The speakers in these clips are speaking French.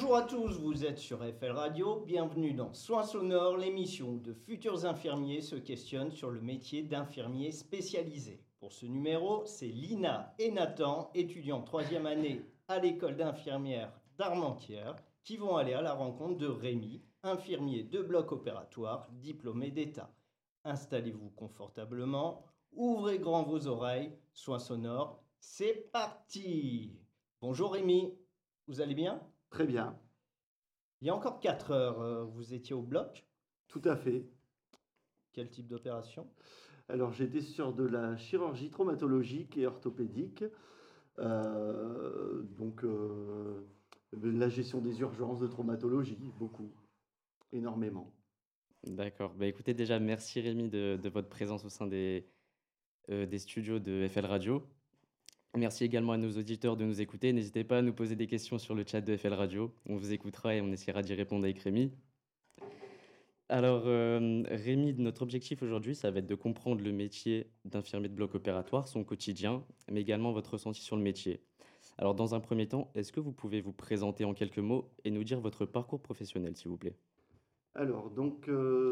Bonjour à tous, vous êtes sur FL Radio, bienvenue dans Soins sonores, l'émission où de futurs infirmiers se questionnent sur le métier d'infirmier spécialisé. Pour ce numéro, c'est Lina et Nathan, étudiants 3e année à l'école d'infirmière d'Armentières, qui vont aller à la rencontre de Rémi, infirmier de bloc opératoire, diplômé d'État. Installez-vous confortablement, ouvrez grand vos oreilles, Soins sonores, c'est parti! Bonjour Rémi, vous allez bien? Très bien, Il y a encore 4 heures, vous étiez au bloc. tout à fait. Quel type d'opération? Alors j'étais sur de la chirurgie traumatologique et orthopédique, donc la gestion des urgences de traumatologie, beaucoup, énormément. D'accord. Bah, écoutez, déjà, merci Rémi de votre présence au sein des studios de FL Radio. Merci également à nos auditeurs de nous écouter. N'hésitez pas à nous poser des questions sur le chat de FL Radio. On vous écoutera et on essaiera d'y répondre avec Rémi. Alors, Rémi, notre objectif aujourd'hui, ça va être de comprendre le métier d'infirmier de bloc opératoire, son quotidien, mais également votre ressenti sur le métier. Alors, dans un premier temps, est-ce que vous pouvez vous présenter en quelques mots et nous dire votre parcours professionnel, s'il vous plaît? Alors donc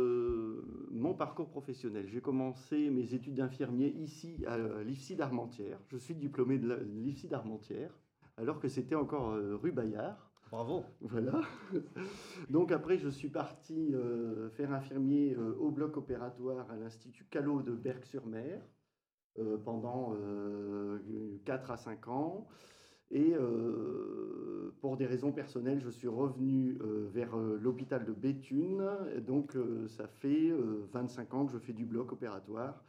mon parcours professionnel, j'ai commencé mes études d'infirmier ici à l'IFSI d'Armentières. Je suis diplômé de l'IFSI d'Armentières, alors que c'était encore rue Bayard. Bravo. Voilà. Donc après, je suis parti faire infirmier au bloc opératoire à l'Institut Callot de Berck-sur-Mer pendant 4 à 5 ans. Et pour des raisons personnelles, je suis revenu vers l'hôpital de Béthune. Et donc ça fait 25 ans que je fais du bloc opératoire.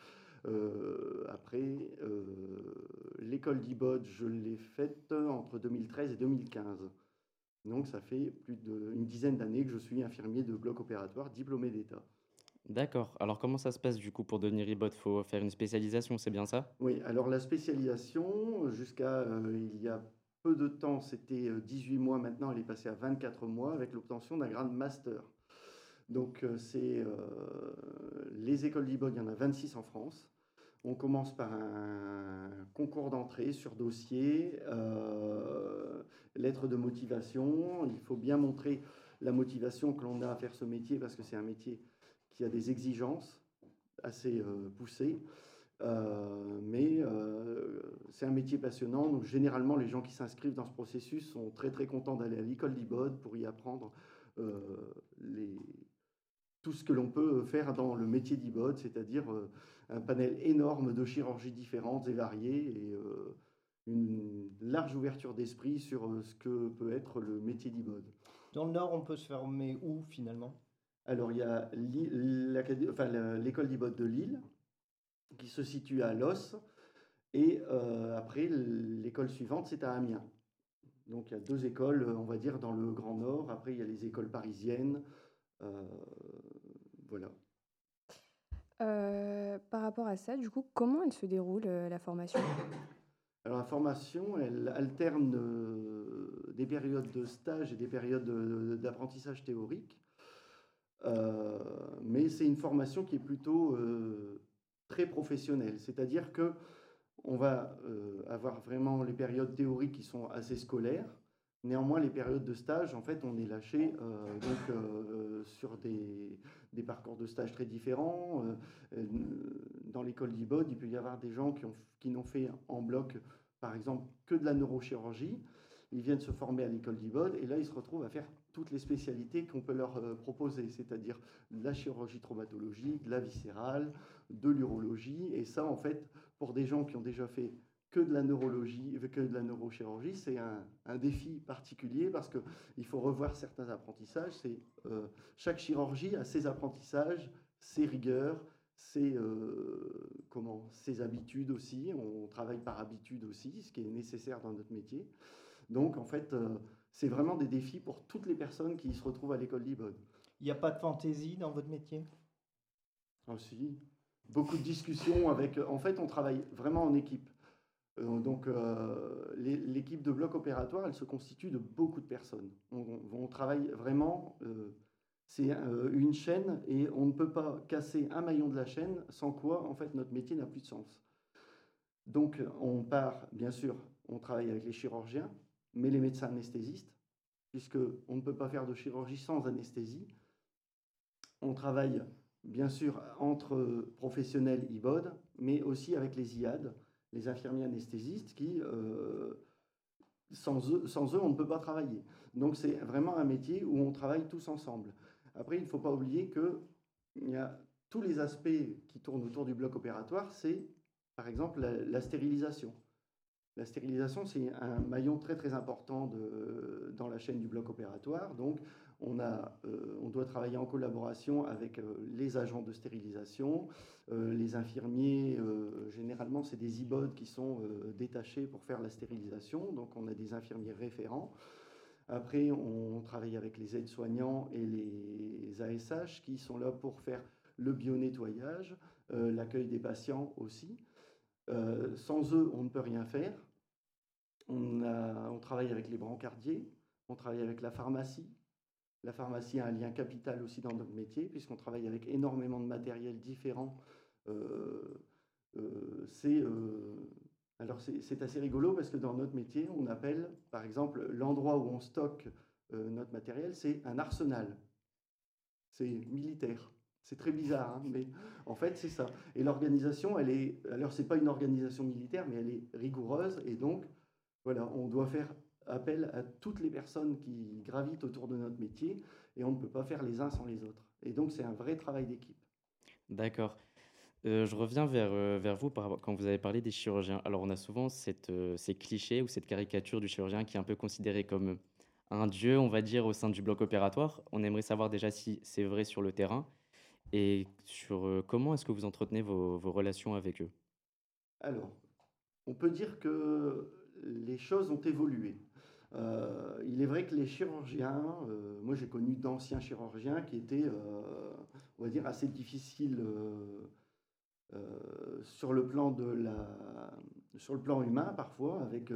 Après, l'école d'IBOD, je l'ai faite entre 2013 et 2015. Donc ça fait plus d'une dizaine d'années que je suis infirmier de bloc opératoire diplômé d'État. D'accord. Alors, comment ça se passe du coup pour devenir IBOT? Faut faire une spécialisation, c'est bien ça? Oui, alors la spécialisation, jusqu'à il y a peu de temps, c'était 18 mois, maintenant elle est passée à 24 mois avec l'obtention d'un grade master. Donc c'est les écoles d'IBOD, il y en a 26 en France. On commence par un concours d'entrée sur dossier, lettre de motivation. Il faut bien montrer la motivation que l'on a à faire ce métier parce que c'est un métier qui a des exigences assez poussées. Mais c'est un métier passionnant. Donc généralement, les gens qui s'inscrivent dans ce processus sont très très contents d'aller à l'école d'IBOD pour y apprendre les tout ce que l'on peut faire dans le métier d'IBOD, c'est-à-dire un panel énorme de chirurgies différentes et variées et une large ouverture d'esprit sur ce que peut être le métier d'IBOD. Dans le Nord, on peut se former où finalement? Alors, il y a l'école d'IBOD de Lille, qui se situe à Los, et après, l'école suivante, c'est à Amiens. Donc, il y a deux écoles, on va dire, dans le Grand Nord. Après, il y a les écoles parisiennes. Euh, voilà. Par rapport à ça, du coup, comment elle se déroule, la formation? Alors la formation, elle alterne des périodes de stage et des périodes d'apprentissage théorique. Mais c'est une formation qui est plutôt très professionnelle. C'est-à-dire que on va avoir vraiment les périodes théoriques qui sont assez scolaires. Néanmoins, les périodes de stage, en fait, on est lâché sur des parcours de stage très différents. Dans l'école d'IBOD, il peut y avoir des gens qui n'ont fait en bloc, par exemple, que de la neurochirurgie. Ils viennent se former à l'école d'IBOD et là, ils se retrouvent à faire toutes les spécialités qu'on peut leur proposer, c'est-à-dire de la chirurgie traumatologique, de la viscérale, de l'urologie. Et ça, en fait, pour des gens qui ont déjà fait que de la neurologie, que de la neurochirurgie, c'est un défi particulier parce qu'il faut revoir certains apprentissages. Chaque chirurgie a ses apprentissages, ses rigueurs, ses habitudes aussi. On travaille par habitude aussi, ce qui est nécessaire dans notre métier. Donc, en fait, c'est vraiment des défis pour toutes les personnes qui se retrouvent à l'école d'IBOD. Il n'y a pas de fantaisie dans votre métier? Aussi, beaucoup de discussions avec. En fait, on travaille vraiment en équipe. Donc, l'équipe de bloc opératoire, elle se constitue de beaucoup de personnes. On travaille vraiment. C'est une chaîne et on ne peut pas casser un maillon de la chaîne sans quoi, en fait, notre métier n'a plus de sens. Donc, on part, bien sûr, on travaille avec les chirurgiens, mais les médecins anesthésistes, puisqu'on ne peut pas faire de chirurgie sans anesthésie. On travaille bien sûr entre professionnels IBOD, mais aussi avec les IAD, les infirmiers anesthésistes, qui, sans eux, on ne peut pas travailler. Donc c'est vraiment un métier où on travaille tous ensemble. Après, il ne faut pas oublier qu'il y a tous les aspects qui tournent autour du bloc opératoire, c'est par exemple la stérilisation. La stérilisation, c'est un maillon très très important dans la chaîne du bloc opératoire. Donc, on doit travailler en collaboration avec les agents de stérilisation, les infirmiers. Généralement, c'est des IBOD qui sont détachés pour faire la stérilisation. Donc, on a des infirmiers référents. Après, on travaille avec les aides-soignants et les ASH qui sont là pour faire le bio-nettoyage, l'accueil des patients aussi. Sans eux, on ne peut rien faire. On travaille avec les brancardiers, on travaille avec la pharmacie. La pharmacie a un lien capital aussi dans notre métier, puisqu'on travaille avec énormément de matériel différent. Alors c'est assez rigolo parce que dans notre métier, on appelle, par exemple, l'endroit où on stocke notre matériel, c'est un arsenal. C'est militaire. C'est très bizarre, hein, mais en fait, c'est ça. Et l'organisation, alors c'est pas une organisation militaire, mais elle est rigoureuse, et donc, voilà, on doit faire appel à toutes les personnes qui gravitent autour de notre métier et on ne peut pas faire les uns sans les autres. Et donc, c'est un vrai travail d'équipe. D'accord. Je reviens vers vous quand vous avez parlé des chirurgiens. Alors, on a souvent ces clichés ou cette caricature du chirurgien qui est un peu considéré comme un dieu, on va dire, au sein du bloc opératoire. On aimerait savoir déjà si c'est vrai sur le terrain et sur comment est-ce que vous entretenez vos relations avec eux. Alors, on peut dire que les choses ont évolué. Il est vrai que les chirurgiens, moi j'ai connu d'anciens chirurgiens qui étaient, on va dire, assez difficiles sur le plan sur le plan humain parfois, avec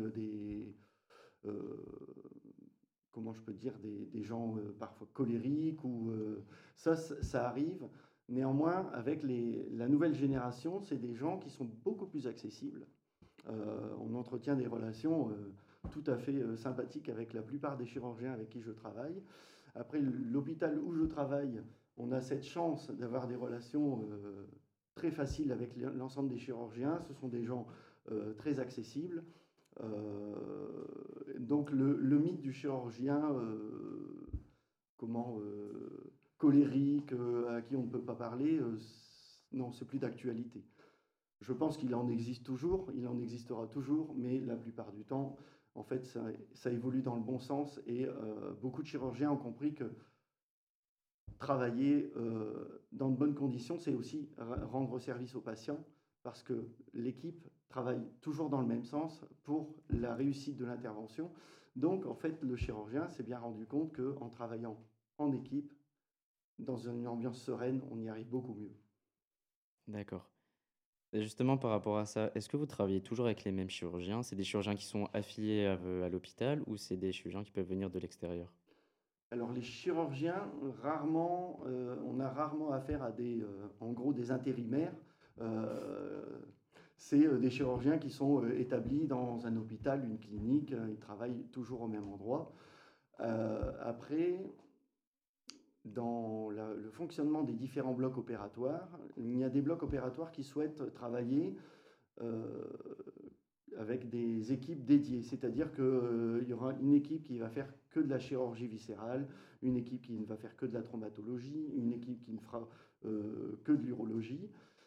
comment je peux dire, des gens parfois colériques ça arrive. Néanmoins, avec la nouvelle génération, c'est des gens qui sont beaucoup plus accessibles. On entretient des relations tout à fait sympathiques avec la plupart des chirurgiens avec qui je travaille. Après, l'hôpital où je travaille, on a cette chance d'avoir des relations très faciles avec l'ensemble des chirurgiens. Ce sont des gens très accessibles. Donc le mythe du chirurgien colérique, à qui on ne peut pas parler, non, c'est plus d'actualité. Je pense qu'il en existe toujours, il en existera toujours, mais la plupart du temps, en fait, ça évolue dans le bon sens et beaucoup de chirurgiens ont compris que travailler dans de bonnes conditions, c'est aussi rendre service aux patients parce que l'équipe travaille toujours dans le même sens pour la réussite de l'intervention. Donc, en fait, le chirurgien s'est bien rendu compte qu'en travaillant en équipe, dans une ambiance sereine, on y arrive beaucoup mieux. D'accord. Et justement, par rapport à ça, est-ce que vous travaillez toujours avec les mêmes chirurgiens? C'est des chirurgiens qui sont affiliés à l'hôpital ou c'est des chirurgiens qui peuvent venir de l'extérieur? Alors les chirurgiens, rarement, on a rarement affaire à en gros des intérimaires. C'est des chirurgiens qui sont établis dans un hôpital, une clinique, ils travaillent toujours au même endroit. Après, dans le fonctionnement des différents blocs opératoires, il y a des blocs opératoires qui souhaitent travailler avec des équipes dédiées, c'est-à-dire qu'il y aura une équipe qui va faire que de la chirurgie viscérale, une équipe qui ne va faire que de la traumatologie, une équipe qui ne fera que de l'urologie.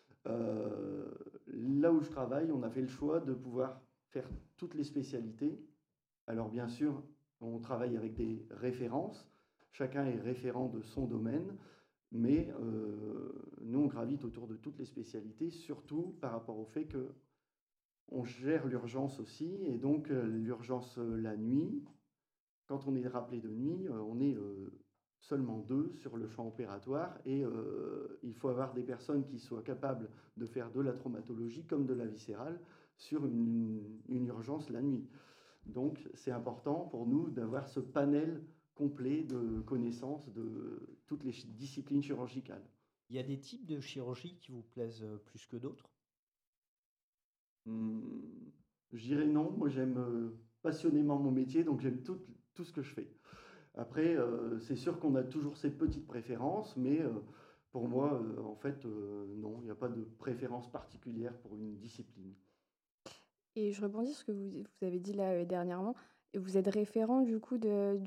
Là où je travaille, on a fait le choix de pouvoir faire toutes les spécialités. Alors bien sûr, on travaille avec des références, chacun est référent de son domaine, mais nous, on gravite autour de toutes les spécialités, surtout par rapport au fait que on gère l'urgence aussi, et donc l'urgence la nuit. Quand on est rappelé de nuit, on est seulement 2 sur le champ opératoire, et il faut avoir des personnes qui soient capables de faire de la traumatologie comme de la viscérale sur une urgence la nuit. Donc c'est important pour nous d'avoir ce panel complet de connaissances de toutes les disciplines chirurgicales. Il y a des types de chirurgie qui vous plaisent plus que d'autres? Je dirais non. Moi, j'aime passionnément mon métier, donc j'aime tout ce que je fais. Après, c'est sûr qu'on a toujours ses petites préférences, mais pour moi, en fait, non, il n'y a pas de préférence particulière pour une discipline. Et je rebondis sur ce que vous avez dit là dernièrement. Et vous êtes référent du coup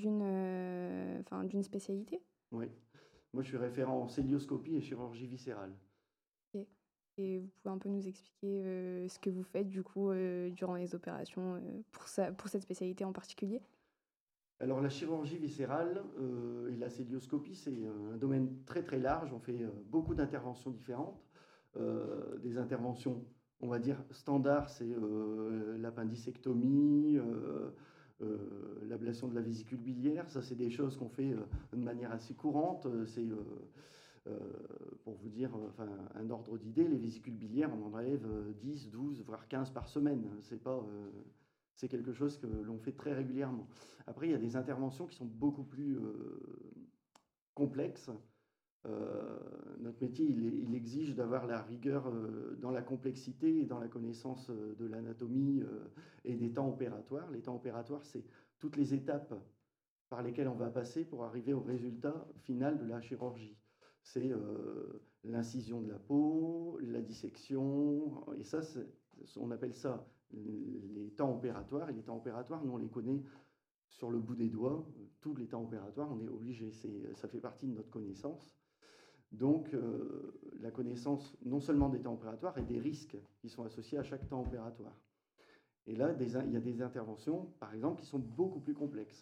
d'une spécialité? Oui. Moi, je suis référent en cœlioscopie et chirurgie viscérale. Ok. Et vous pouvez un peu nous expliquer ce que vous faites du coup durant les opérations pour cette spécialité en particulier? Alors, la chirurgie viscérale et la cœlioscopie, c'est un domaine très très large. On fait beaucoup d'interventions différentes. Des interventions, on va dire, standards, c'est l'appendicectomie, l'ablation de la vésicule biliaire. Ça, c'est des choses qu'on fait de manière assez courante. C'est, pour vous dire enfin, un ordre d'idée, les vésicules biliaires, on en enlève 10, 12, voire 15 par semaine. C'est pas, c'est quelque chose que l'on fait très régulièrement. Après, il y a des interventions qui sont beaucoup plus complexes. Notre métier, il exige d'avoir la rigueur dans la complexité et dans la connaissance de l'anatomie et des temps opératoires. Les temps opératoires, c'est toutes les étapes par lesquelles on va passer pour arriver au résultat final de la chirurgie. C'est l'incision de la peau, la dissection, et ça, on appelle ça les temps opératoires. Et les temps opératoires, nous, on les connaît sur le bout des doigts. Tous les temps opératoires, on est obligé, ça fait partie de notre connaissance. Donc, la connaissance non seulement des temps opératoires et des risques qui sont associés à chaque temps opératoire. Et là, il y a des interventions, par exemple, qui sont beaucoup plus complexes.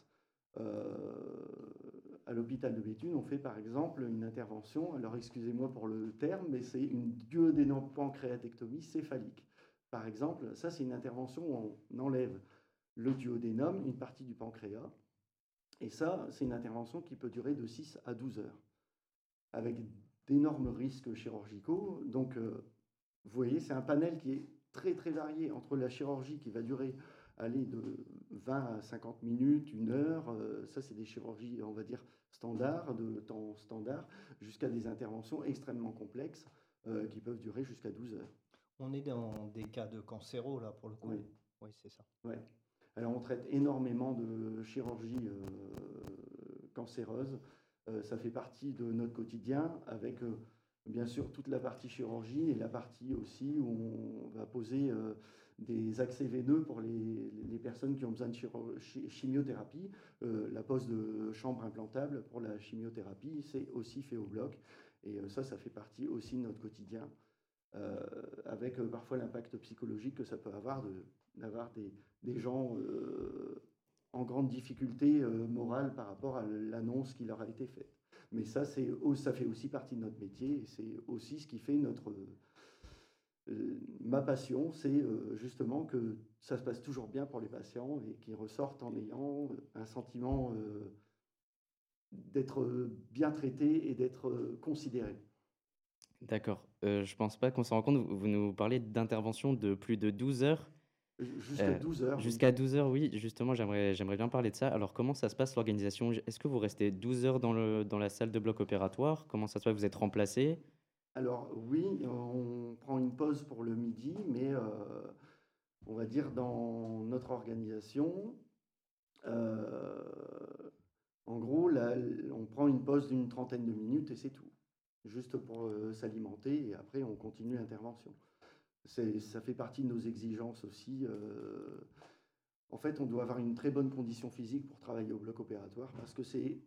À l'hôpital de Béthune, on fait par exemple une intervention, alors excusez-moi pour le terme, mais c'est une duodénopancréatectomie céphalique. Par exemple, ça c'est une intervention où on enlève le duodénum, une partie du pancréas, et ça c'est une intervention qui peut durer de 6 à 12 heures, avec d'énormes risques chirurgicaux. Donc, vous voyez, c'est un panel qui est très très varié entre la chirurgie qui va durer de 20 à 50 minutes, 1 heure, ça c'est des chirurgies, on va dire, standards, de temps standard, jusqu'à des interventions extrêmement complexes qui peuvent durer jusqu'à 12 heures. On est dans des cas de cancéro, là, pour le coup. Oui, Oui, c'est ça. ouais. Alors on traite énormément de chirurgie cancéreuse. Ça fait partie de notre quotidien avec bien sûr toute la partie chirurgie et la partie aussi où on va poser des accès veineux pour les personnes qui ont besoin de chimiothérapie. La pose de chambre implantable pour la chimiothérapie, c'est aussi fait au bloc. Et ça fait partie aussi de notre quotidien, avec parfois l'impact psychologique que ça peut avoir d'avoir des gens en grande difficulté morale par rapport à l'annonce qui leur a été faite. Mais ça fait aussi partie de notre métier et c'est aussi ce qui fait ma passion, c'est justement que ça se passe toujours bien pour les patients et qu'ils ressortent en ayant un sentiment d'être bien traités et d'être considérés. D'accord. Je pense pas qu'on s'en rend compte. Vous nous parlez d'interventions de plus de 12 heures. Jusqu'à 12 heures. Jusqu'à 12 heures, oui. Justement, j'aimerais bien parler de ça. Alors, comment ça se passe l'organisation? Est-ce que vous restez 12 heures dans la salle de bloc opératoire? Comment ça se passe? Vous êtes remplacé? Alors oui, on prend une pause pour le midi, mais on va dire dans notre organisation, en gros, là, on prend une pause d'une trentaine de minutes et c'est tout, juste pour s'alimenter et après on continue l'intervention. Ça fait partie de nos exigences aussi. En fait, on doit avoir une très bonne condition physique pour travailler au bloc opératoire parce que c'est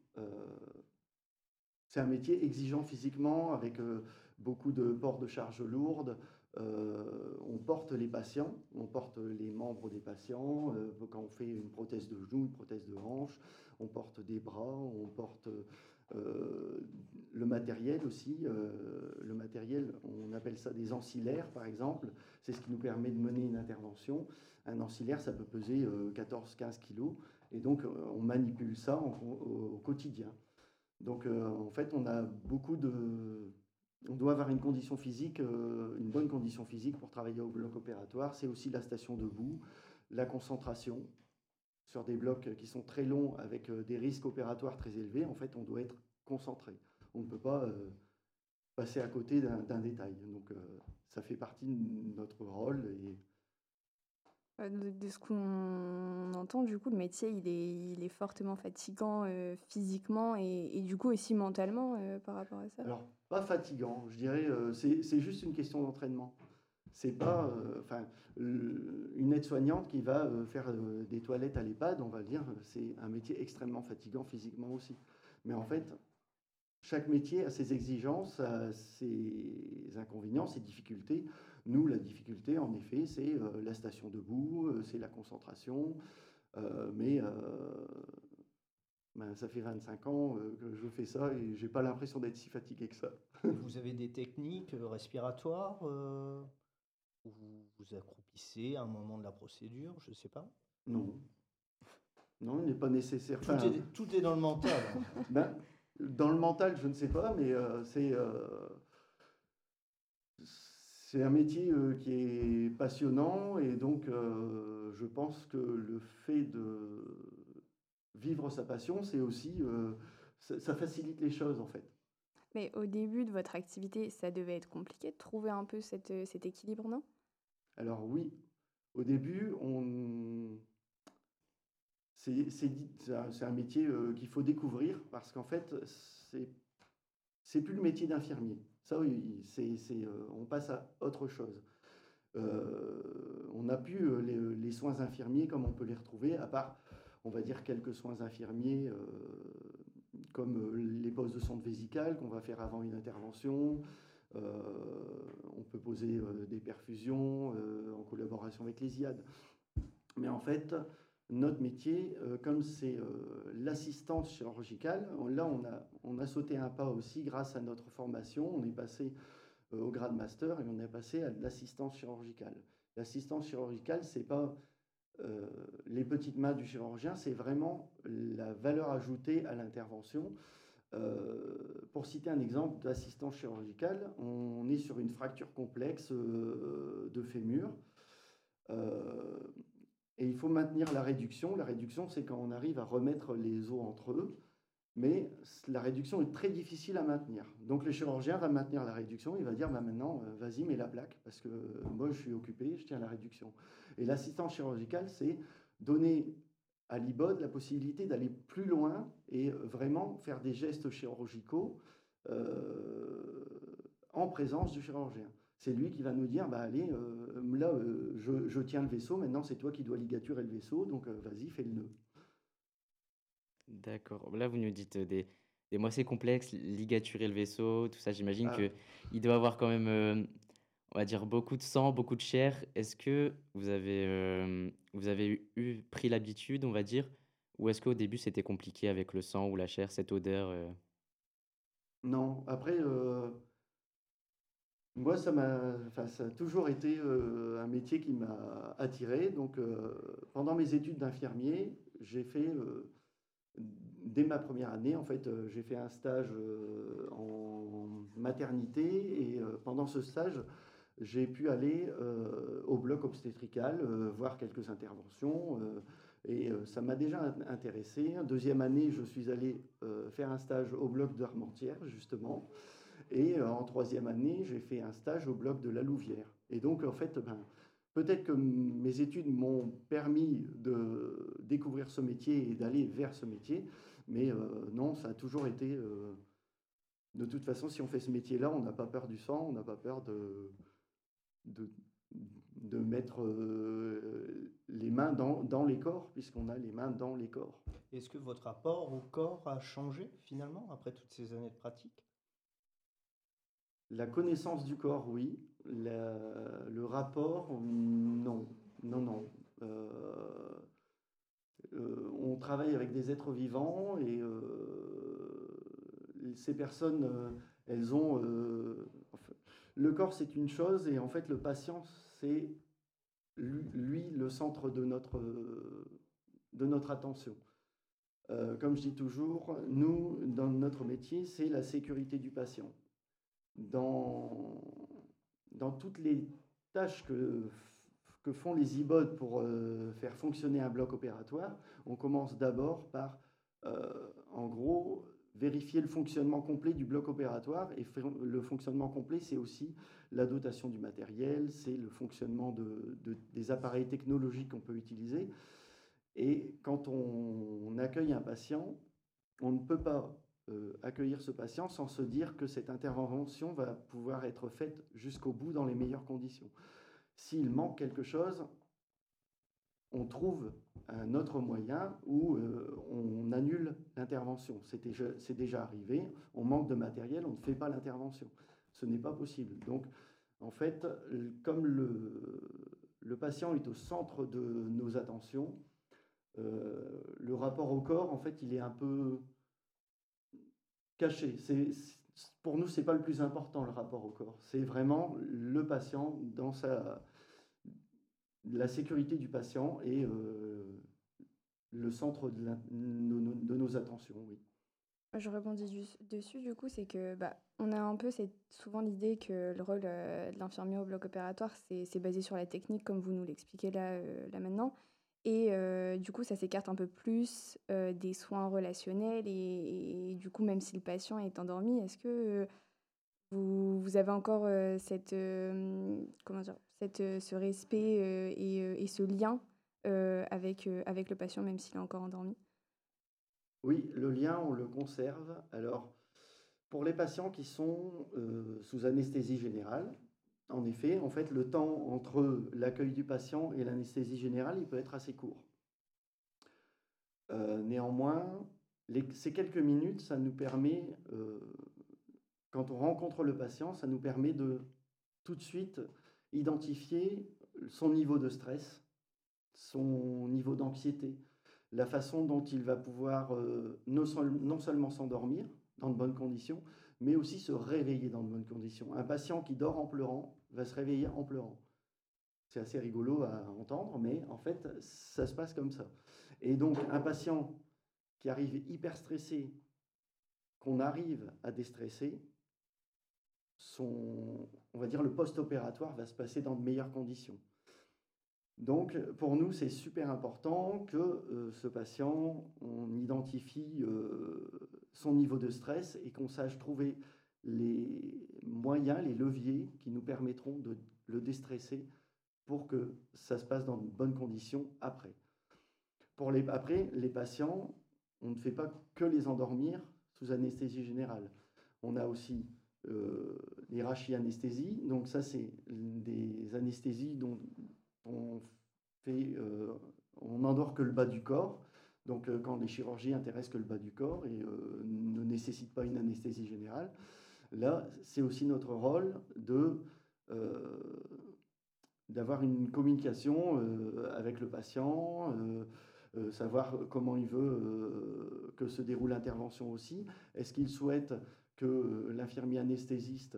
un métier exigeant physiquement avec beaucoup de port de charges lourdes. On porte les patients, on porte les membres des patients. Quand on fait une prothèse de genou, une prothèse de hanche, on porte des bras, on porte le matériel aussi. Le matériel, on appelle ça des ancillaires par exemple. C'est ce qui nous permet de mener une intervention. Un ancillaire, ça peut peser 14-15 kilos. Et donc, on manipule ça au quotidien. Donc, en fait, on doit avoir une condition physique, une bonne condition physique pour travailler au bloc opératoire. C'est aussi la station debout, la concentration sur des blocs qui sont très longs avec des risques opératoires très élevés. En fait, on doit être concentré. On ne peut pas passer à côté d'un détail. Donc, ça fait partie de notre rôle et De ce qu'on entend, du coup, le métier, il est fortement fatigant, physiquement et du coup aussi mentalement, par rapport à ça? Alors, pas fatigant, je dirais, c'est juste une question d'entraînement. C'est pas, enfin, une aide-soignante qui va faire des toilettes à l'EHPAD, on va le dire, c'est un métier extrêmement fatigant physiquement aussi. Mais en fait, chaque métier a ses exigences, a ses inconvénients, ses difficultés. Nous, la difficulté, en effet, c'est la station debout, c'est la concentration. Mais ben, ça fait 25 ans que je fais ça et j'ai pas l'impression d'être si fatigué que ça. Vous avez des techniques respiratoires où vous vous accroupissez à un moment de la procédure, je ne sais pas. Non, non, il n'est pas nécessaire. Enfin, Tout est dans le mental. ben, dans le mental, je ne sais pas, mais c'est un métier qui est passionnant et donc je pense que le fait de vivre sa passion, c'est aussi, ça facilite les choses en fait. Mais au début de votre activité, ça devait être compliqué de trouver un peu cet équilibre, non? Alors oui, au début, c'est un métier qu'il faut découvrir parce qu'en fait, c'est plus le métier d'infirmier. Ça, oui, on passe à autre chose. On n'a plus les soins infirmiers comme on peut les retrouver, à part, on va dire, quelques soins infirmiers comme les poses de sonde vésicale qu'on va faire avant une intervention. On peut poser des perfusions en collaboration avec les IAD. Mais en fait, notre métier, comme c'est l'assistance chirurgicale, là on a sauté un pas aussi grâce à notre formation. On est passé au grade master et on est passé à l'assistance chirurgicale. L'assistance chirurgicale, c'est pas les petites mains du chirurgien, c'est vraiment la valeur ajoutée à l'intervention. Pour citer un exemple d'assistance chirurgicale, on est sur une fracture complexe de fémur. Et il faut maintenir la réduction. La réduction, c'est quand on arrive à remettre les os entre eux. Mais la réduction est très difficile à maintenir. Donc le chirurgien va maintenir la réduction, il va dire bah maintenant, vas-y, mets la plaque, parce que moi je suis occupé, je tiens la réduction. Et l'assistance chirurgicale, c'est donner à l'IBOD la possibilité d'aller plus loin et vraiment faire des gestes chirurgicaux en présence du chirurgien. C'est lui qui va nous dire, bah allez, là, je tiens le vaisseau, maintenant c'est toi qui dois ligaturer le vaisseau, donc vas-y, fais le nœud. D'accord. Là, vous nous dites des moissées complexes, ligaturer le vaisseau, tout ça. J'imagine Ah, qu'il doit avoir quand même, on va dire, beaucoup de sang, beaucoup de chair. Est-ce que vous avez pris l'habitude, on va dire, ou est-ce qu'au début c'était compliqué avec le sang ou la chair, cette odeur non, après, moi, enfin, ça a toujours été un métier qui m'a attiré. Donc, pendant mes études d'infirmier, j'ai fait, dès ma première année, en fait, j'ai fait un stage en maternité et pendant ce stage, j'ai pu aller au bloc obstétrical, voir quelques interventions et ça m'a déjà intéressé. Deuxième année, je suis allé faire un stage au bloc d'Armentières, justement. Et en troisième année, j'ai fait un stage au bloc de la Louvière. Et donc, en fait, ben, peut-être que mes études m'ont permis de découvrir ce métier et d'aller vers ce métier, mais non, ça a toujours été... de toute façon, si on fait ce métier-là, on n'a pas peur du sang, on n'a pas peur de, de mettre les mains dans les corps, puisqu'on a les mains dans les corps. Est-ce que votre rapport au corps a changé finalement après toutes ces années de pratique? La connaissance du corps, oui. Le rapport, non. Non, non. On travaille avec des êtres vivants et ces personnes, elles ont... enfin, le corps, c'est une chose et en fait, le patient, c'est lui le centre de notre attention. Comme je dis toujours, nous, dans notre métier, c'est la sécurité du patient. Dans, dans toutes les tâches que font les IBOD pour faire fonctionner un bloc opératoire, on commence d'abord par, en gros, vérifier le fonctionnement complet du bloc opératoire. Et le fonctionnement complet, c'est aussi la dotation du matériel, c'est le fonctionnement des appareils technologiques qu'on peut utiliser. Et quand on accueille un patient, on ne peut pas accueillir ce patient sans se dire que cette intervention va pouvoir être faite jusqu'au bout dans les meilleures conditions. S'il manque quelque chose, on trouve un autre moyen où on annule l'intervention. C'est déjà arrivé, on manque de matériel, on ne fait pas l'intervention. Ce n'est pas possible. Donc, en fait, comme le patient est au centre de nos attentions, le rapport au corps, en fait, il est un peu caché. Pour nous, ce n'est pas le plus important, le rapport au corps. C'est vraiment le patient dans la sécurité du patient et le centre de nos attentions, oui. Je rebondis dessus, du coup, c'est que on a un peu souvent l'idée que le rôle de l'infirmier au bloc opératoire, c'est basé sur la technique, comme vous nous l'expliquez là maintenant. Et du coup, ça s'écarte un peu plus des soins relationnels. Et du coup, même si le patient est endormi, est-ce que vous avez encore comment dire, ce respect et ce lien avec le patient, même s'il est encore endormi? Oui, le lien, on le conserve. Alors, pour les patients qui sont sous anesthésie générale, en effet, en fait, le temps entre l'accueil du patient et l'anesthésie générale, il peut être assez court. Néanmoins, ces quelques minutes, ça nous permet, quand on rencontre le patient, ça nous permet de tout de suite identifier son niveau de stress, son niveau d'anxiété, la façon dont il va pouvoir non seulement s'endormir dans de bonnes conditions, mais aussi se réveiller dans de bonnes conditions. Un patient qui dort en pleurant va se réveiller en pleurant. C'est assez rigolo à entendre, mais en fait, ça se passe comme ça. Et donc, un patient qui arrive hyper stressé, qu'on arrive à déstresser, on va dire le post-opératoire va se passer dans de meilleures conditions. Donc, pour nous, c'est super important que ce patient, on identifie son niveau de stress et qu'on sache trouver les moyens, les leviers qui nous permettront de le déstresser pour que ça se passe dans de bonnes conditions après. Après, les patients, on ne fait pas que les endormir sous anesthésie générale. On a aussi les rachianesthésies. Donc ça, c'est des anesthésies dont on n'endort que le bas du corps. Donc quand les chirurgies intéressent que le bas du corps et ne nécessitent pas une anesthésie générale. Là, c'est aussi notre rôle d'avoir une communication avec le patient, savoir comment il veut que se déroule l'intervention aussi. Est-ce qu'il souhaite que l'infirmier anesthésiste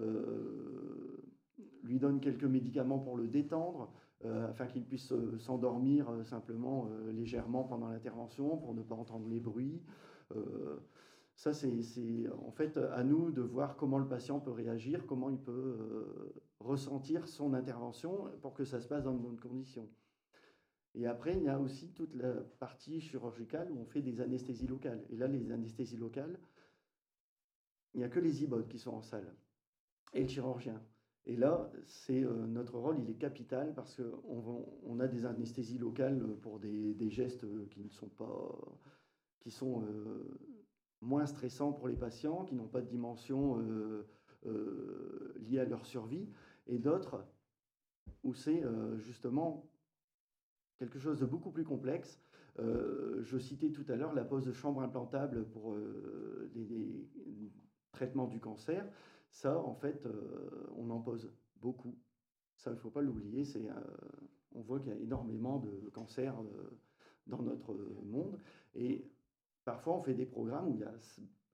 lui donne quelques médicaments pour le détendre, afin qu'il puisse s'endormir simplement légèrement pendant l'intervention pour ne pas entendre les bruits. Ça, c'est en fait à nous de voir comment le patient peut réagir, comment il peut ressentir son intervention pour que ça se passe dans de bonnes conditions. Et après, il y a aussi toute la partie chirurgicale où on fait des anesthésies locales. Et là, les anesthésies locales, il n'y a que les IBOD qui sont en salle et le chirurgien. Et là, c'est notre rôle, il est capital parce qu'on a des anesthésies locales pour des gestes qui sont moins stressants pour les patients, qui n'ont pas de dimension liée à leur survie, et d'autres où c'est justement quelque chose de beaucoup plus complexe. Je citais tout à l'heure la pose de chambre implantable pour les traitements du cancer. Ça, en fait, on en pose beaucoup. Ça, il ne faut pas l'oublier. On voit qu'il y a énormément de cancers dans notre monde. Et parfois, on fait des programmes où il y a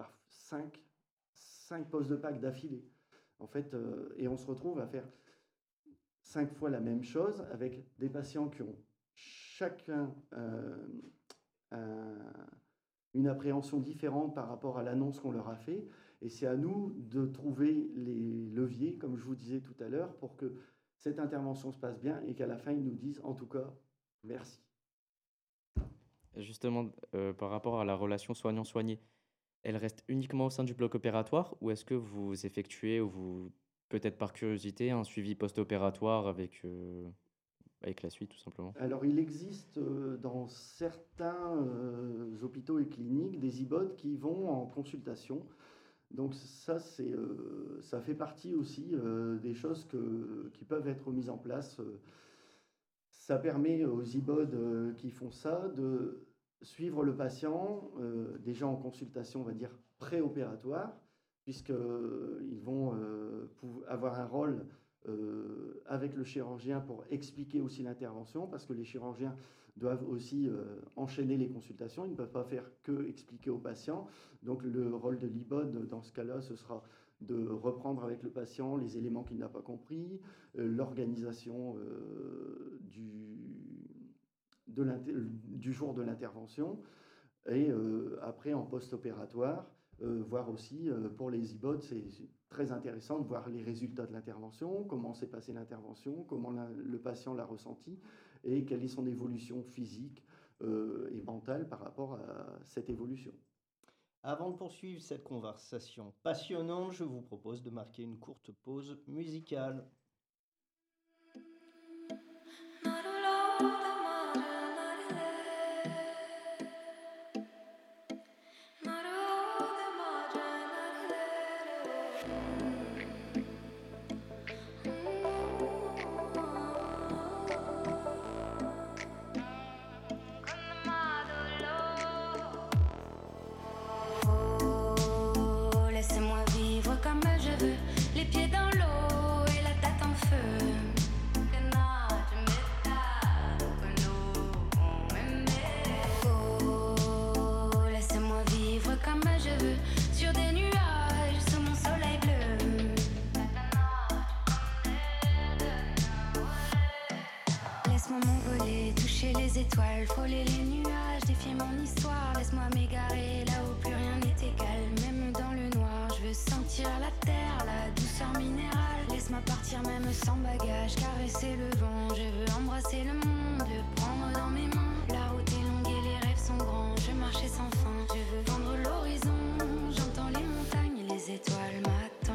5 poses de PAC d'affilée. En fait, et on se retrouve à faire 5 fois la même chose avec des patients qui ont chacun une appréhension différente par rapport à l'annonce qu'on leur a fait. Et c'est à nous de trouver les leviers, comme je vous disais tout à l'heure, pour que cette intervention se passe bien et qu'à la fin, ils nous disent en tout cas, merci. Justement, par rapport à la relation soignant-soigné, elle reste uniquement au sein du bloc opératoire ou est-ce que vous effectuez, ou vous, peut-être par curiosité, un suivi post-opératoire avec la suite, tout simplement? Alors, il existe dans certains hôpitaux et cliniques des iBots qui vont en consultation. Donc ça, ça fait partie aussi des choses qui peuvent être mises en place. Ça permet aux iBots qui font ça de suivre le patient déjà en consultation, on va dire, préopératoire, puisqu'ils vont avoir un rôle avec le chirurgien pour expliquer aussi l'intervention, parce que les chirurgiens doivent aussi enchaîner les consultations, ils ne peuvent pas faire que expliquer au patient. Donc le rôle de l'IBOD dans ce cas-là, ce sera de reprendre avec le patient les éléments qu'il n'a pas compris, l'organisation du jour de l'intervention, et après en post-opératoire, voir aussi pour les iBots, c'est très intéressant de voir les résultats de l'intervention, comment s'est passée l'intervention, comment le patient l'a ressenti et quelle est son évolution physique et mentale par rapport à cette évolution. Avant de poursuivre cette conversation passionnante, je vous propose de marquer une courte pause musicale. Laissez-moi vivre comme je veux, les pieds dans l'eau et la tête en feu. Oh, laissez-moi vivre comme je veux, sur des nuages, sous mon soleil bleu. Laisse-moi m'envoler, toucher les étoiles, frôler les nuages, défier mon histoire. Laisse-moi m'égarer là où plus rien n'est égal, même dans le noir. Je veux sentir la terre, la douceur minérale. Laisse-moi partir même sans bagage, caresser le vent. Je veux embrasser le monde, le prendre dans mes mains. La route est longue et les rêves sont grands, je veux marcher sans fin. Je veux vendre l'horizon, j'entends les montagnes et les étoiles m'attendent.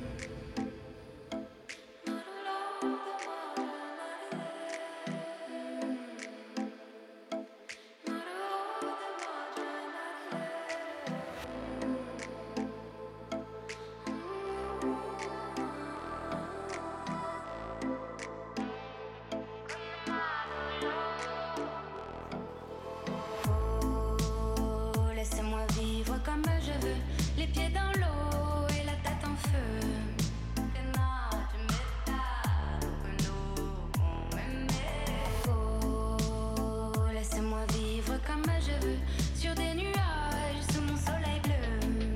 Laissez-moi vivre comme je veux, les pieds dans l'eau et la tête en feu. Oh, laissez-moi vivre comme je veux, sur des nuages, sous mon soleil bleu.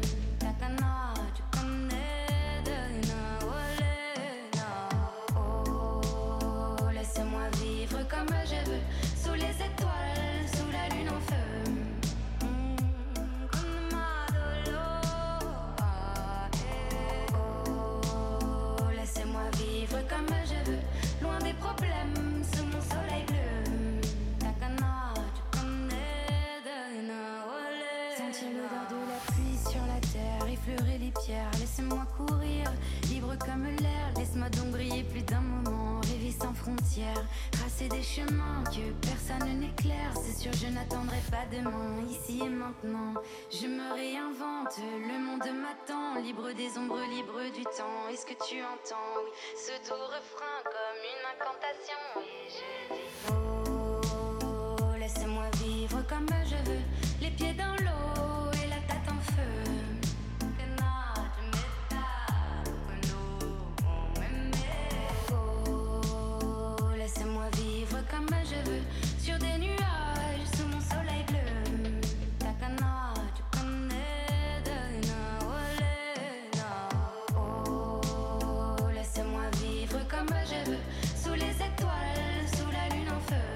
Oh, laissez-moi vivre comme je veux, sous les étoiles, sous la lune en feu. Oh, laissez-moi vivre comme je veux, loin des problèmes, sous mon soleil bleu. Sentir l'odeur de la pluie sur la terre, effleurer les pierres, laissez-moi courir, libre comme l'air. Laisse-moi donc briller plus d'un moment, rêver sans frontières, tracer des chemins que personne n'éclaire. C'est sûr je n'attendrai pas demain, ici et maintenant. Je me réinvente, le monde m'attend, libre des ombres, libre du temps. Est-ce que tu entends, oui, ce doux refrain comme une incantation. Oui, je vis. Oh, laissez-moi vivre comme je veux, les pieds dans l'eau et la tête en feu. Oh, laissez-moi vivre comme je veux, sur des nuages, sous mon soleil bleu. Oh, laissez-moi vivre comme je veux, sous les étoiles, sous la lune en feu.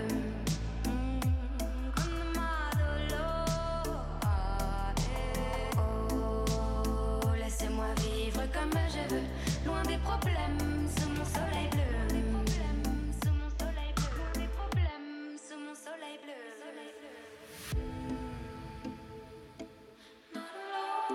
Oh, laissez-moi vivre comme je veux, loin des problèmes, sous mon soleil bleu. Sous mon soleil bleu, des problèmes, sous mon soleil bleu.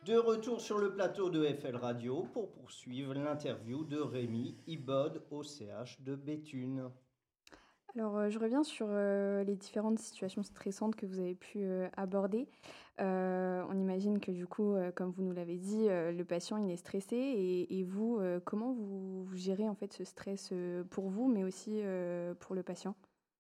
De retour sur le plateau de FL Radio pour poursuivre l'interview de Rémi Ibod au CH de Béthune. Alors, je reviens sur les différentes situations stressantes que vous avez pu aborder. On imagine que du coup, comme vous nous l'avez dit, le patient il est stressé et vous, comment vous gérez en fait ce stress pour vous, mais aussi pour le patient?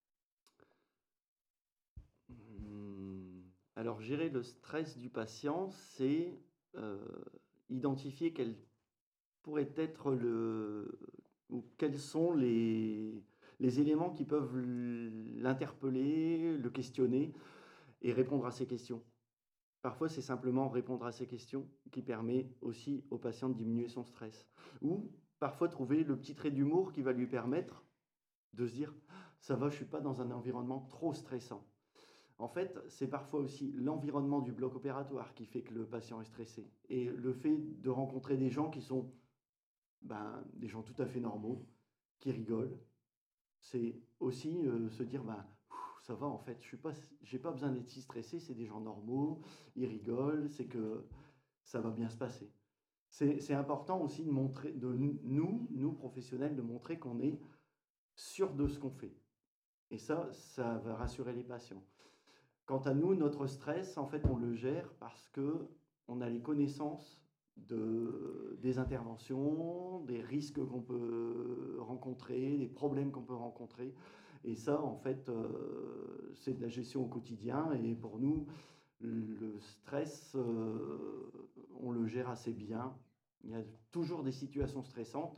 Alors, gérer le stress du patient, c'est identifier quel pourrait être ou quels sont les éléments qui peuvent l'interpeller, le questionner et répondre à ces questions. Parfois, c'est simplement répondre à ces questions qui permet aussi au patient de diminuer son stress. Ou parfois trouver le petit trait d'humour qui va lui permettre de se dire « ça va, je ne suis pas dans un environnement trop stressant ». En fait, c'est parfois aussi l'environnement du bloc opératoire qui fait que le patient est stressé. Et le fait de rencontrer des gens qui sont des gens tout à fait normaux, qui rigolent, c'est aussi se dire ça va en fait, j'ai pas besoin d'être si stressé, c'est des gens normaux, ils rigolent, c'est que ça va bien se passer. C'est important aussi de montrer, nous professionnels, de montrer qu'on est sûr de ce qu'on fait. Et ça va rassurer les patients. Quant à nous, notre stress, en fait, on le gère parce qu'on a les connaissances des interventions, des risques qu'on peut rencontrer, des problèmes qu'on peut rencontrer. Et ça, en fait, c'est de la gestion au quotidien. Et pour nous, le stress, on le gère assez bien. Il y a toujours des situations stressantes.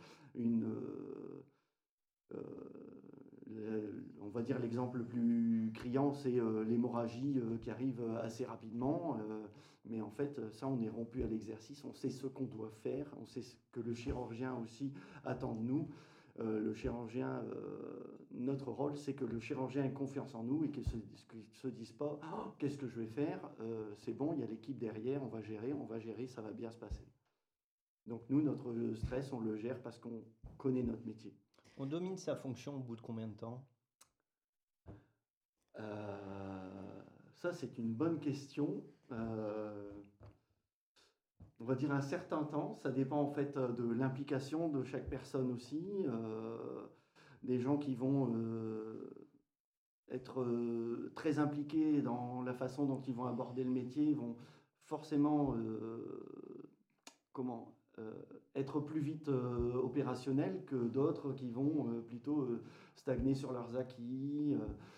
On va dire l'exemple le plus criant, c'est l'hémorragie qui arrive assez rapidement. Mais en fait, ça, on est rompu à l'exercice. On sait ce qu'on doit faire. On sait ce que le chirurgien aussi attend de nous. Le chirurgien, notre rôle, c'est que le chirurgien ait confiance en nous et qu'il ne se dise pas oh, « qu'est-ce que je vais faire c'est bon, il y a l'équipe derrière, on va gérer, ça va bien se passer ». Donc nous, notre stress, on le gère parce qu'on connaît notre métier. On domine sa fonction au bout de combien de temps? Ça, c'est une bonne question. On va dire un certain temps. Ça dépend en fait de l'implication de chaque personne aussi. Des gens qui vont être très impliqués dans la façon dont ils vont aborder le métier vont forcément être plus vite opérationnels que d'autres qui vont plutôt stagner sur leurs acquis.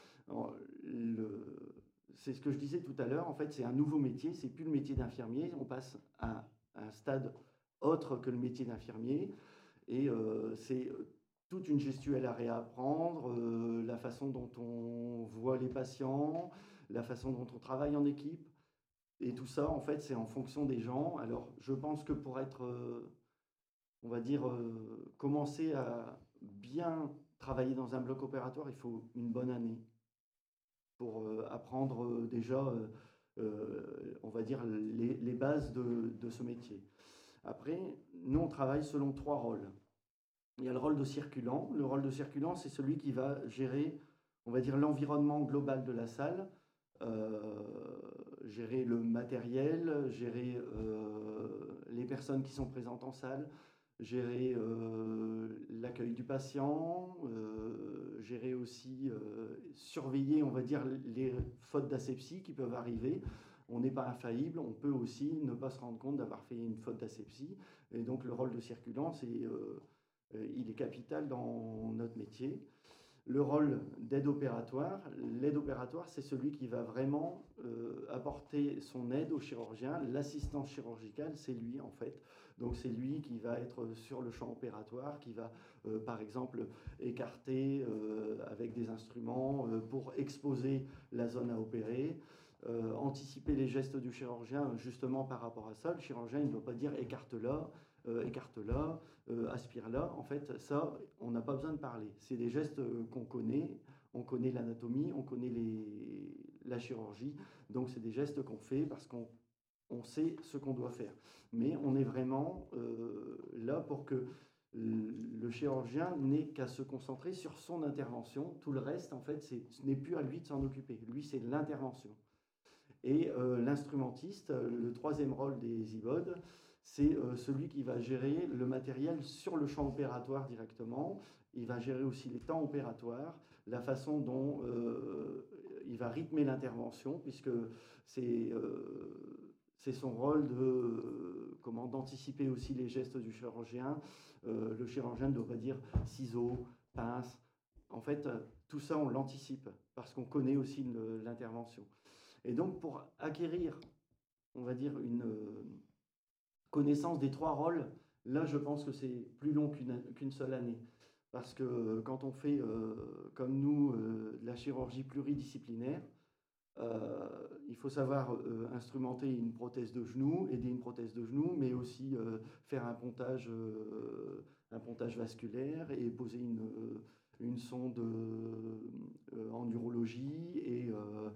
C'est ce que je disais tout à l'heure, en fait, c'est un nouveau métier, c'est plus le métier d'infirmier, on passe à un stade autre que le métier d'infirmier, et c'est toute une gestuelle à réapprendre, la façon dont on voit les patients, la façon dont on travaille en équipe, et tout ça, en fait, c'est en fonction des gens. Alors, je pense que pour être, on va dire, commencer à bien travailler dans un bloc opératoire, il faut une bonne année pour apprendre déjà, on va dire, les bases de ce métier. Après, nous, on travaille selon 3 rôles. Il y a le rôle de circulant. Le rôle de circulant, c'est celui qui va gérer, on va dire, l'environnement global de la salle, gérer le matériel, gérer les personnes qui sont présentes en salle, gérer l'accueil du patient, gérer aussi, surveiller, on va dire, les fautes d'asepsie qui peuvent arriver. On n'est pas infaillible, on peut aussi ne pas se rendre compte d'avoir fait une faute d'asepsie. Et donc le rôle de circulant, il est capital dans notre métier. Le rôle d'aide opératoire, l'aide opératoire, c'est celui qui va vraiment apporter son aide au chirurgien. L'assistance chirurgicale, c'est lui en fait. Donc c'est lui qui va être sur le champ opératoire, qui va par exemple écarter avec des instruments pour exposer la zone à opérer, anticiper les gestes du chirurgien justement par rapport à ça. Le chirurgien, il ne doit pas dire écarte-la, écarte-la, aspire-la. En fait, ça, on n'a pas besoin de parler. C'est des gestes qu'on connaît. On connaît l'anatomie, on connaît la chirurgie. Donc, c'est des gestes qu'on fait parce qu'on sait ce qu'on doit faire. Mais on est vraiment là pour que le chirurgien n'ait qu'à se concentrer sur son intervention. Tout le reste, en fait, ce n'est plus à lui de s'en occuper. Lui, c'est l'intervention. Et l'instrumentiste, le troisième rôle des iBods, c'est celui qui va gérer le matériel sur le champ opératoire directement. Il va gérer aussi les temps opératoires, la façon dont il va rythmer l'intervention, puisque c'est son rôle d'anticiper aussi les gestes du chirurgien. Le chirurgien ne doit pas dire ciseaux, pince. En fait, tout ça, on l'anticipe parce qu'on connaît aussi l'intervention. Et donc, pour acquérir, on va dire, une connaissance des trois rôles, là, je pense que c'est plus long qu'une seule année. Parce que quand on fait, comme nous, de la chirurgie pluridisciplinaire, il faut savoir instrumenter une prothèse de genou, aider une prothèse de genou, mais aussi faire un pontage vasculaire et poser une sonde en urologie et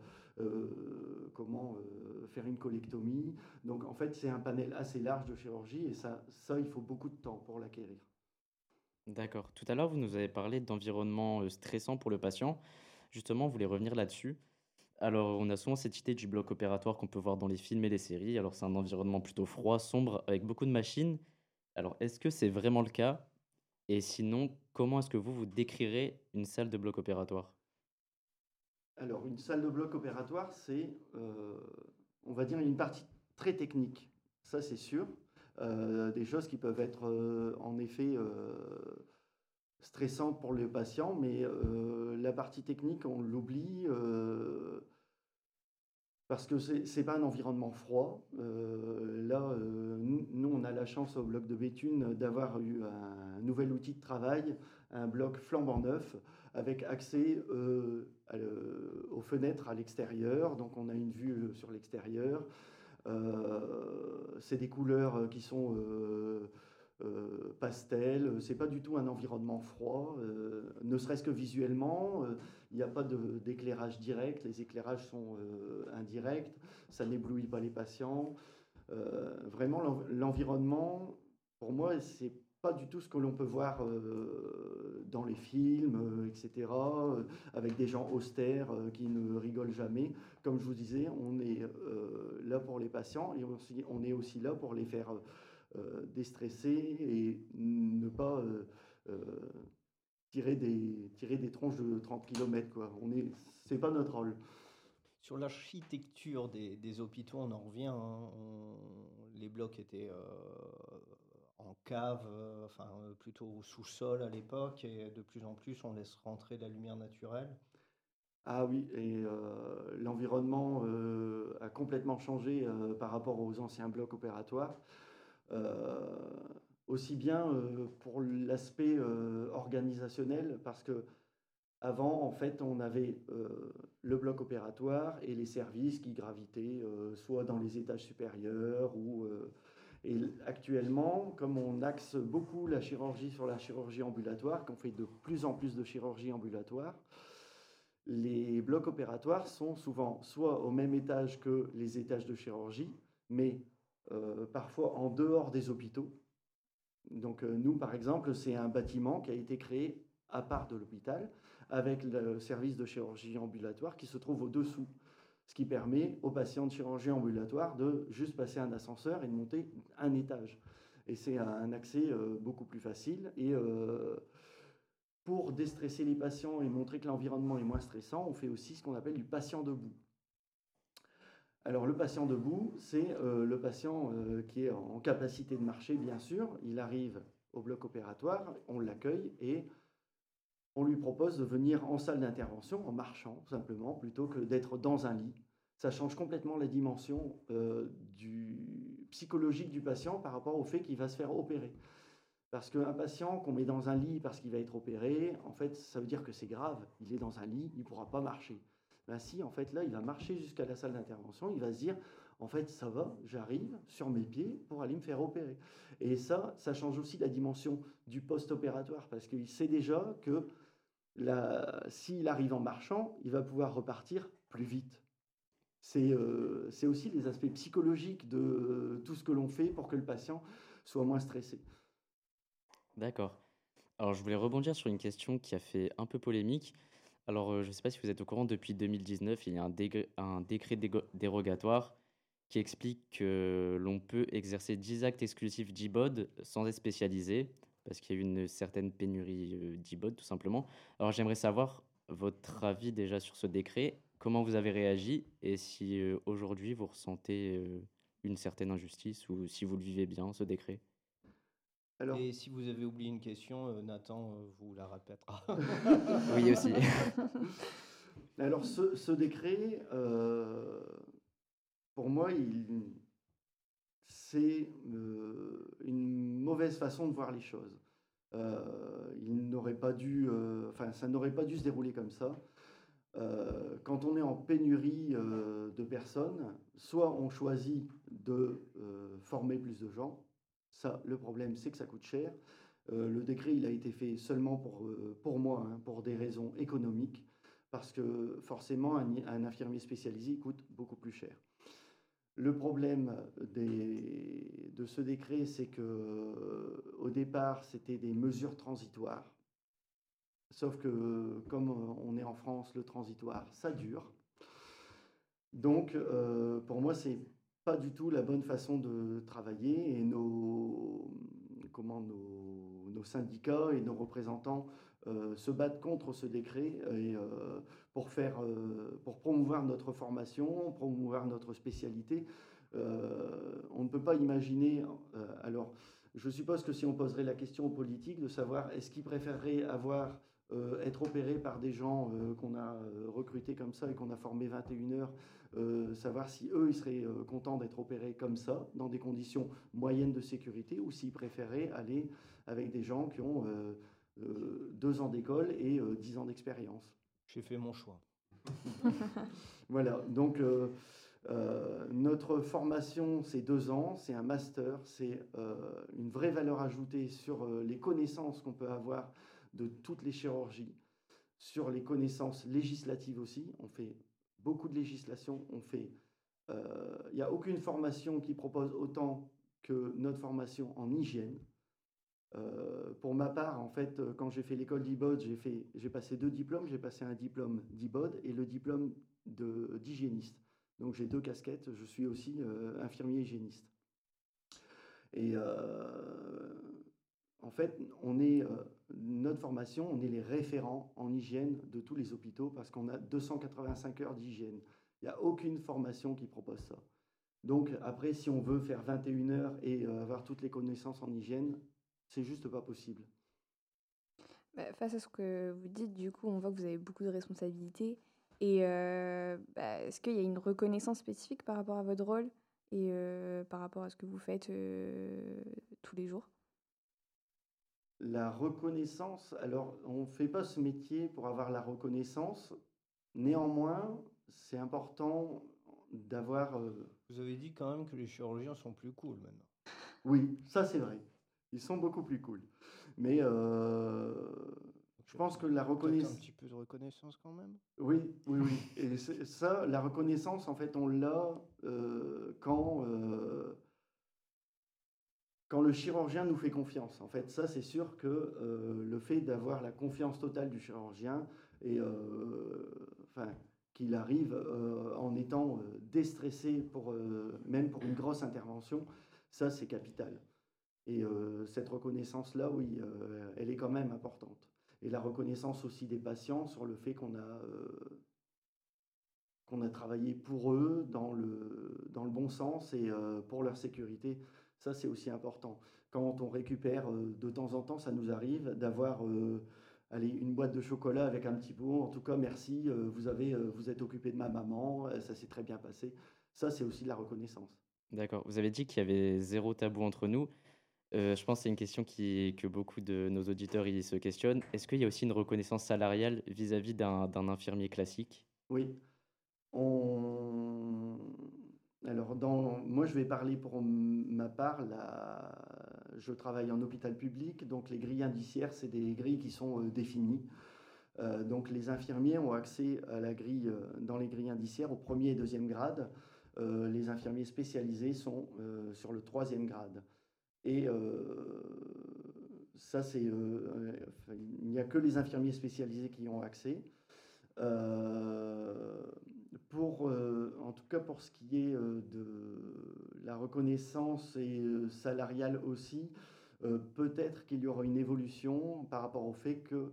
faire une colectomie. Donc en fait, c'est un panel assez large de chirurgie et ça, il faut beaucoup de temps pour l'acquérir. D'accord. Tout à l'heure, vous nous avez parlé d'environnement stressant pour le patient. Justement, vous voulez revenir là-dessus. Alors, on a souvent cette idée du bloc opératoire qu'on peut voir dans les films et les séries. Alors, c'est un environnement plutôt froid, sombre, avec beaucoup de machines. Alors, est-ce que c'est vraiment le cas? Et sinon, comment est-ce que vous décrirez une salle de bloc opératoire? Alors, une salle de bloc opératoire, c'est, on va dire, une partie très technique. Ça, c'est sûr. Des choses qui peuvent être, en effet, stressantes pour le patient, mais la partie technique, on l'oublie parce que c'est pas un environnement froid. Là, nous, on a la chance au bloc de Béthune d'avoir eu un nouvel outil de travail, un bloc flambant neuf, avec accès aux fenêtres à l'extérieur. Donc, on a une vue sur l'extérieur. C'est des couleurs qui sont pastel. C'est pas du tout un environnement froid, ne serait-ce que visuellement. Il n'y a pas d'éclairage direct. Les éclairages sont indirects. Ça n'éblouit pas les patients. Vraiment, l'environnement, pour moi, c'est pas du tout ce que l'on peut voir dans les films, etc., avec des gens austères qui ne rigolent jamais. Comme je vous disais, on est là pour les patients et on est aussi là pour les faire déstresser et ne pas tirer des tronches de 30 km, quoi. C'est pas notre rôle. Sur l'architecture des hôpitaux, on en revient, hein. Les blocs étaient en cave, plutôt au sous-sol à l'époque, et de plus en plus, on laisse rentrer la lumière naturelle. Ah oui, et l'environnement a complètement changé par rapport aux anciens blocs opératoires. Aussi bien pour l'aspect organisationnel, parce que avant, en fait, on avait le bloc opératoire et les services qui gravitaient soit dans les étages supérieurs et actuellement, comme on axe beaucoup la chirurgie sur la chirurgie ambulatoire, qu'on fait de plus en plus de chirurgie ambulatoire, les blocs opératoires sont souvent soit au même étage que les étages de chirurgie, mais parfois en dehors des hôpitaux. Donc nous, par exemple, c'est un bâtiment qui a été créé à part de l'hôpital, avec le service de chirurgie ambulatoire qui se trouve au-dessous, ce qui permet aux patients de chirurgie ambulatoire de juste passer un ascenseur et de monter un étage. Et c'est un accès beaucoup plus facile. Et pour déstresser les patients et montrer que l'environnement est moins stressant, on fait aussi ce qu'on appelle du patient debout. Alors le patient debout, c'est le patient qui est en capacité de marcher, bien sûr. Il arrive au bloc opératoire, on l'accueille et on lui propose de venir en salle d'intervention en marchant simplement, plutôt que d'être dans un lit. Ça change complètement la dimension psychologique du patient par rapport au fait qu'il va se faire opérer. Parce qu'un patient qu'on met dans un lit parce qu'il va être opéré, en fait, ça veut dire que c'est grave. Il est dans un lit, il ne pourra pas marcher. Ben si, en fait, là, il va marcher jusqu'à la salle d'intervention, il va se dire, en fait, ça va, j'arrive sur mes pieds pour aller me faire opérer. Et ça change aussi la dimension du post-opératoire, parce qu'il sait déjà que s'il arrive en marchant, il va pouvoir repartir plus vite. C'est aussi les aspects psychologiques de tout ce que l'on fait pour que le patient soit moins stressé. D'accord. Alors, je voulais rebondir sur une question qui a fait un peu polémique. Alors, je ne sais pas si vous êtes au courant, depuis 2019, il y a un décret dérogatoire qui explique que l'on peut exercer 10 actes exclusifs d'e-bod sans être spécialisé, parce qu'il y a eu une certaine pénurie d'e-bod, tout simplement. Alors, j'aimerais savoir votre avis déjà sur ce décret, comment vous avez réagi et si aujourd'hui vous ressentez une certaine injustice ou si vous le vivez bien, ce décret. Alors, Et si vous avez oublié une question, Nathan vous la répétera. Oui, aussi. alors ce décret, pour moi, c'est une mauvaise façon de voir les choses. Il n'aurait pas dû, enfin, ça n'aurait pas dû se dérouler comme ça. Quand on est en pénurie de personnes, soit on choisit de former plus de gens. Ça, le problème, c'est que ça coûte cher. Le décret, il a été fait seulement pour moi, hein, pour des raisons économiques, parce que forcément, un infirmier spécialisé il coûte beaucoup plus cher. Le problème de ce décret, c'est que au départ, c'était des mesures transitoires. Sauf que comme on est en France, le transitoire, ça dure. Donc, pour moi, c'est pas du tout la bonne façon de travailler et nos syndicats et nos représentants se battent contre ce décret et, pour promouvoir notre formation, promouvoir notre spécialité. On ne peut pas imaginer. Alors, je suppose que si on poserait la question aux politiques de savoir est-ce qu'ils préféreraient être opérés par des gens qu'on a recrutés comme ça et qu'on a formés 21 heures, savoir si eux, ils seraient contents d'être opérés comme ça, dans des conditions moyennes de sécurité, ou s'ils préféraient aller avec des gens qui ont 2 ans d'école et 10 ans d'expérience. J'ai fait mon choix. Voilà, donc notre formation, c'est 2 ans, c'est un master, c'est une vraie valeur ajoutée sur les connaissances qu'on peut avoir de toutes les chirurgies, sur les connaissances législatives aussi. On fait beaucoup de législation, il n'y a aucune formation qui propose autant que notre formation en hygiène. Pour ma part, en fait, quand j'ai fait l'école d'e-bod, j'ai passé 2 diplômes. J'ai passé un diplôme d'e-bod et le diplôme d'hygiéniste. Donc j'ai 2 casquettes. Je suis aussi infirmier hygiéniste. Et en fait, notre formation, on est les référents en hygiène de tous les hôpitaux parce qu'on a 285 heures d'hygiène. Il n'y a aucune formation qui propose ça. Donc après, si on veut faire 21 heures et avoir toutes les connaissances en hygiène, c'est juste pas possible. Face à ce que vous dites, du coup, on voit que vous avez beaucoup de responsabilités. Et est-ce qu'il y a une reconnaissance spécifique par rapport à votre rôle et par rapport à ce que vous faites tous les jours? La reconnaissance, alors on ne fait pas ce métier pour avoir la reconnaissance. Néanmoins, c'est important d'avoir... Vous avez dit quand même que les chirurgiens sont plus cool maintenant. Oui, ça c'est vrai. Ils sont beaucoup plus cool. Mais je pense que la reconnaissance... Un petit peu de reconnaissance quand même. Oui, oui, oui. Et ça, la reconnaissance, en fait, on l'a quand le chirurgien nous fait confiance. En fait, ça, c'est sûr que le fait d'avoir la confiance totale du chirurgien et qu'il arrive en étant déstressé même pour une grosse intervention, ça, c'est capital. Et cette reconnaissance-là, oui, elle est quand même importante. Et la reconnaissance aussi des patients sur le fait qu'on a travaillé pour eux dans le bon sens et pour leur sécurité. Ça, c'est aussi important. Quand on récupère de temps en temps, ça nous arrive d'avoir une boîte de chocolat avec un petit pot. En tout cas, merci, vous êtes occupé de ma maman, ça s'est très bien passé. Ça, c'est aussi de la reconnaissance. D'accord. Vous avez dit qu'il y avait 0 tabou entre nous. Je pense que c'est une question que beaucoup de nos auditeurs ils se questionnent. Est-ce qu'il y a aussi une reconnaissance salariale vis-à-vis d'un infirmier classique? Oui. Alors, moi, je vais parler pour ma part. Je travaille en hôpital public, donc les grilles indiciaires, c'est des grilles qui sont définies. Donc, les infirmiers ont accès à la grille, dans les grilles indiciaires au 1er et 2e grade. Les infirmiers spécialisés sont sur le 3e grade. Et ça, il n'y a que les infirmiers spécialisés qui y ont accès. Euh, en tout cas, pour ce qui est de la reconnaissance et salariale aussi, peut-être qu'il y aura une évolution par rapport au fait que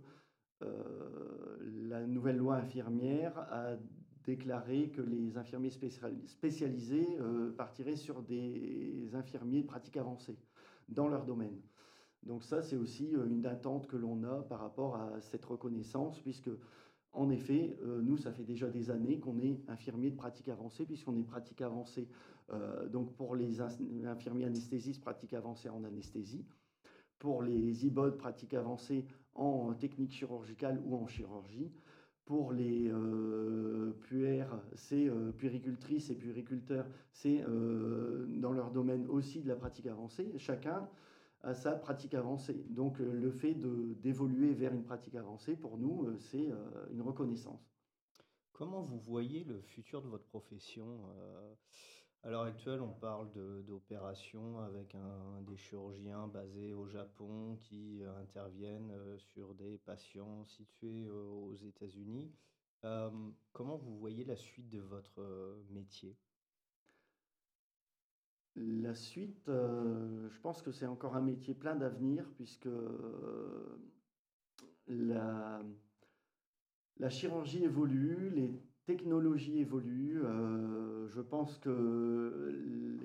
la nouvelle loi infirmière a déclaré que les infirmiers spécialisés partiraient sur des infirmiers de pratique avancée dans leur domaine. Donc ça, c'est aussi une attente que l'on a par rapport à cette reconnaissance, puisque en effet, nous, ça fait déjà des années qu'on est infirmier de pratique avancée, puisqu'on est pratique avancée donc pour les infirmiers anesthésistes, pratique avancée en anesthésie, pour les IBOD, pratique avancée en technique chirurgicale ou en chirurgie, pour les c'est puéricultrices et puériculteurs, c'est dans leur domaine aussi de la pratique avancée. Chacun a sa pratique avancée. Donc le fait d'évoluer vers une pratique avancée, pour nous, c'est une reconnaissance. Comment vous voyez le futur de votre profession? À l'heure actuelle, on parle d'opérations avec des chirurgiens basés au Japon qui interviennent sur des patients situés aux États-Unis. Comment vous voyez la suite de votre métier? La suite, je pense que c'est encore un métier plein d'avenir, puisque la, la chirurgie évolue, les technologies évoluent. Je pense que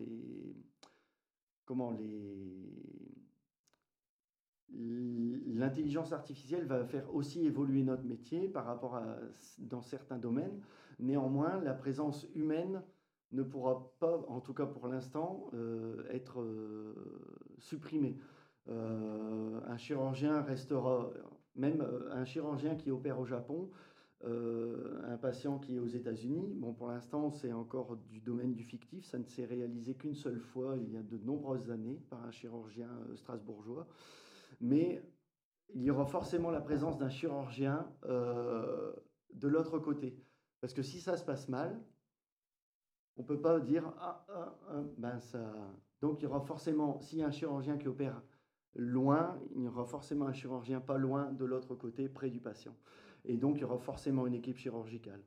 l'intelligence artificielle va faire aussi évoluer notre métier dans certains domaines. Néanmoins, la présence humaine ne pourra pas, en tout cas pour l'instant, être supprimée. Un chirurgien restera, même un chirurgien qui opère au Japon, un patient qui est aux États-Unis. Bon, pour l'instant, c'est encore du domaine du fictif. Ça ne s'est réalisé qu'une seule fois, il y a de nombreuses années, par un chirurgien strasbourgeois. Mais il y aura forcément la présence d'un chirurgien de l'autre côté. Parce que si ça se passe mal, on ne peut pas dire ben ça. Donc il y aura forcément, s'il y a un chirurgien qui opère loin, il y aura forcément un chirurgien pas loin de l'autre côté, près du patient. Et donc il y aura forcément une équipe chirurgicale.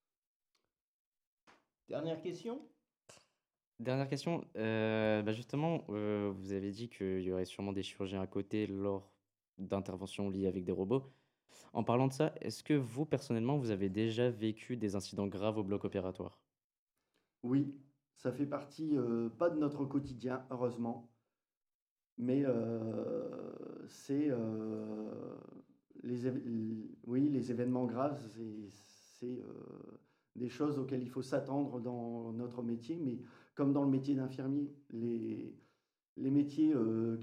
Dernière question? Dernière question. Justement, vous avez dit qu'il y aurait sûrement des chirurgiens à côté lors d'interventions liées avec des robots. En parlant de ça, est-ce que vous, personnellement, vous avez déjà vécu des incidents graves au bloc opératoire? Oui, ça fait partie, pas de notre quotidien, heureusement, mais c'est oui, les événements graves, c'est des choses auxquelles il faut s'attendre dans notre métier, mais comme dans le métier d'infirmier, les métiers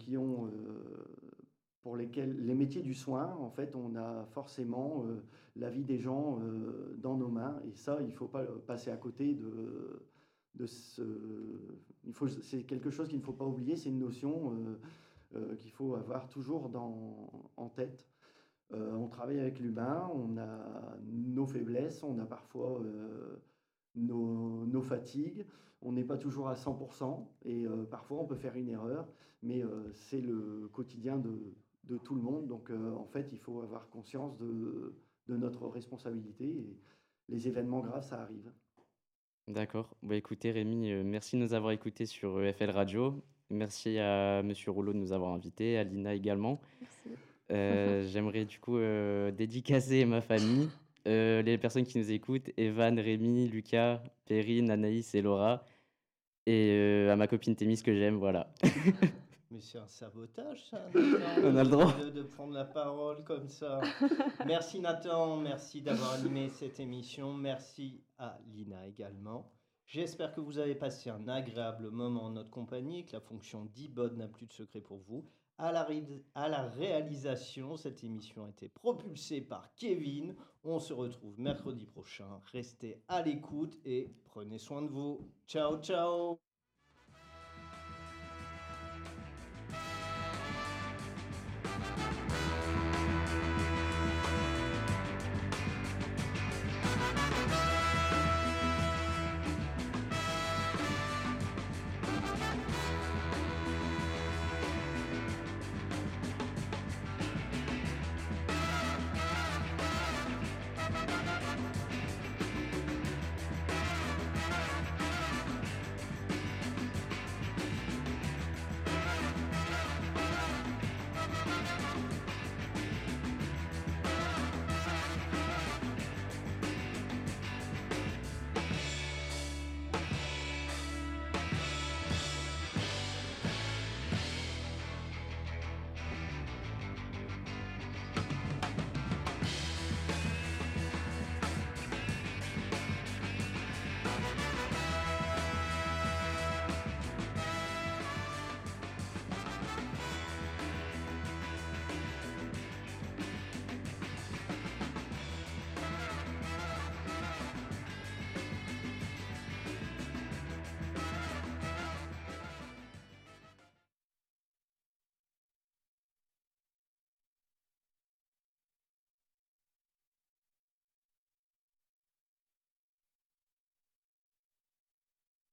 pour lesquels les métiers du soin, en fait, on a forcément la vie des gens dans nos mains, et ça, il ne faut pas passer à côté de ce. C'est quelque chose qu'il ne faut pas oublier, c'est une notion qu'il faut avoir toujours en tête. On travaille avec l'humain, on a nos faiblesses, on a parfois nos fatigues, on n'est pas toujours à 100% et parfois on peut faire une erreur, mais c'est le quotidien de tout le monde. Donc en fait, il faut avoir conscience de notre responsabilité et les événements graves, ça arrive. D'accord. Bah, écoutez, Rémi, merci de nous avoir écoutés sur EFL Radio. Merci à Monsieur Rouleau de nous avoir invités, à Lina également. Merci. J'aimerais du coup dédicacer ma famille, les personnes qui nous écoutent, Evan, Rémi, Lucas, Perrine, Anaïs et Laura, et à ma copine Thémis que j'aime, voilà. Mais c'est un sabotage, ça, On a le droit. de prendre la parole comme ça. Merci Nathan, merci d'avoir animé cette émission. Merci à Lina également. J'espère que vous avez passé un agréable moment en notre compagnie et que la fonction d'e-bod n'a plus de secret pour vous. À la réalisation, cette émission a été propulsée par Kevin. On se retrouve mercredi prochain. Restez à l'écoute et prenez soin de vous. Ciao, ciao!